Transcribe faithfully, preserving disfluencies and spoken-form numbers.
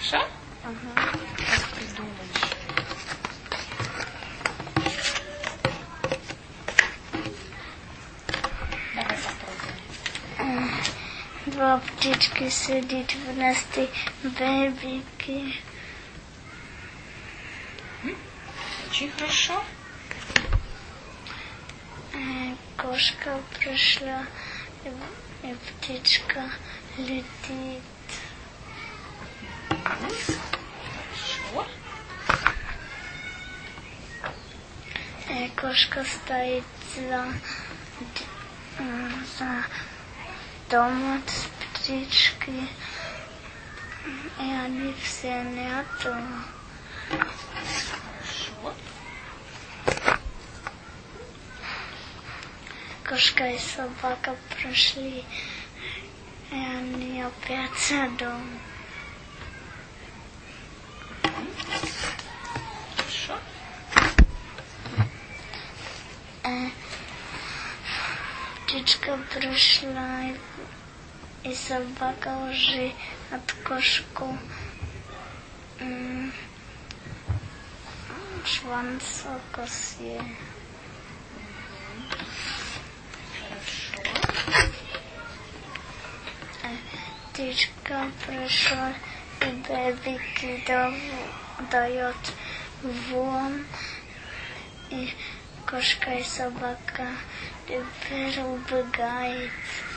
Хорошо? Ага. Как придумаешь? Давай попробуем. Два птички сидят в несте бебики. Очень хорошо. Кошка пришла, и птичка летит. Хорошо. Кошка стоит за, за домом с птичкой, и они все нету. Хорошо. Кошка и собака прошли, и они опять за дом. Хорошо. Птичка пришла, и, и собака уже от кошку м- шванц укусила. Птичка пришла, и бебики дает вон, и кошка и собака теперь убегает.